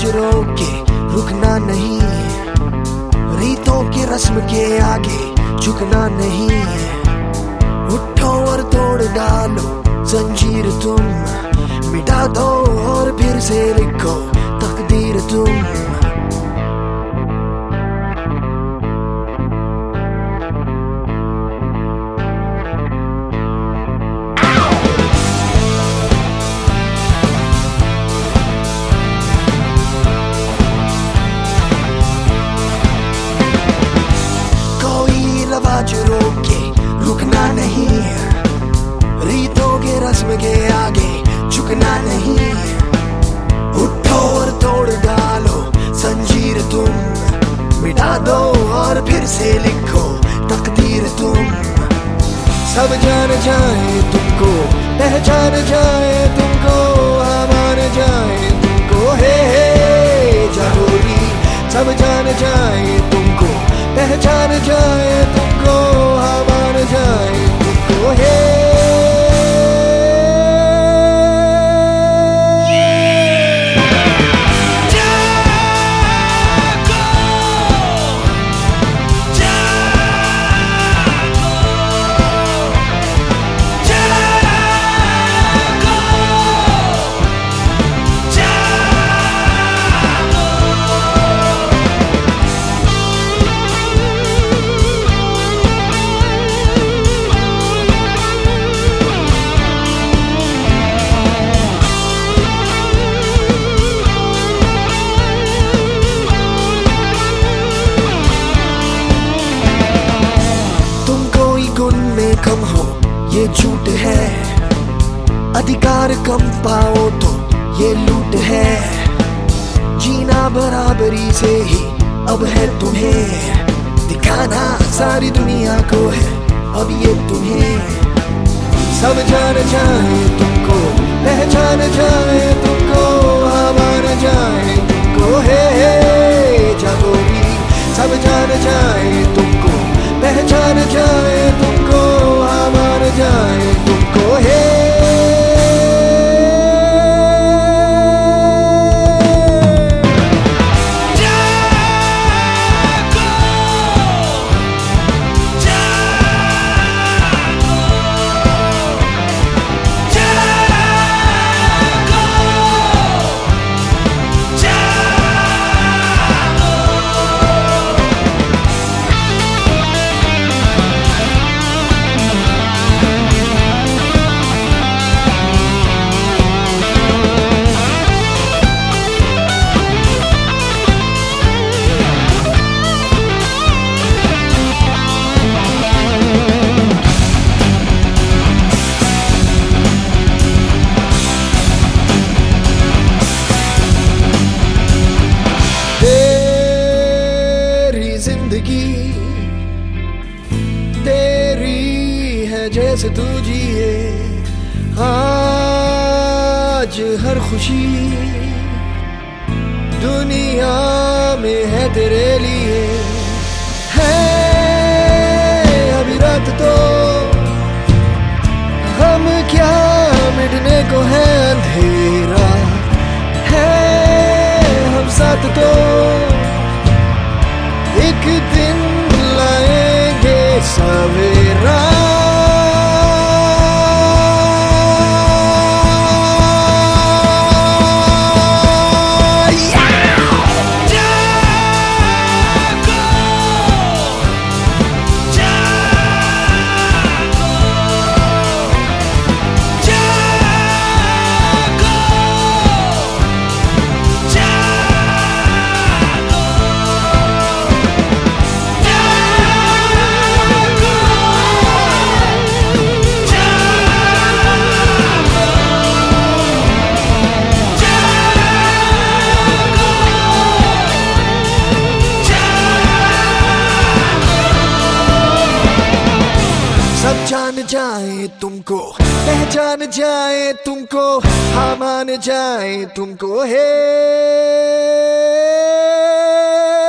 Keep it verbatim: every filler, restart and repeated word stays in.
आज रोके रुकना नहीं, रीतों के रस्म के आगे झुकना नहीं। उठो और तोड़ डालो जंजीर तुम, मिटा दो और फिर से लिखो तकदीर तुम। आज रोके रुकना नहीं, रीतों के रस्म के आगे झुकना नहीं। उठो और तोड़ डालो जंजीर तुम, मिटा दो और फिर से लिखो तकदीर तुम। सब जान जाए तुमको, पहचान जाए तुमको, मान जाए तुमको, हे हे जरूरी। सब जान जाए तुमको, पहचान जाए तुमको, मान जाए तुमको, हे कम हो ये झूठ है, अधिकार कम पाओ तो ये लूट है। जीना बराबरी से ही अब है तुम्हें, दिखाना सारी दुनिया को है अब ये तुम्हें। सब जान जाए तुमको, पहचान जाए तुमको, मान जाए तुमको, हे हे जागोरी। सब जान जाए तुमको, पहचान जाए तुमको, मान जाए तुमको, हे तेरी है जैसे तू जिए। आज हर खुशी दुनिया में है तेरे लिए, है अभी रात तो हम क्या मिटने को है अंधेरा, है हम साथ तो एक दिन लाएंगे सवेरा। जान जाए तुमको, पहचान जाए तुमको, हाँ मान जाए तुमको, हे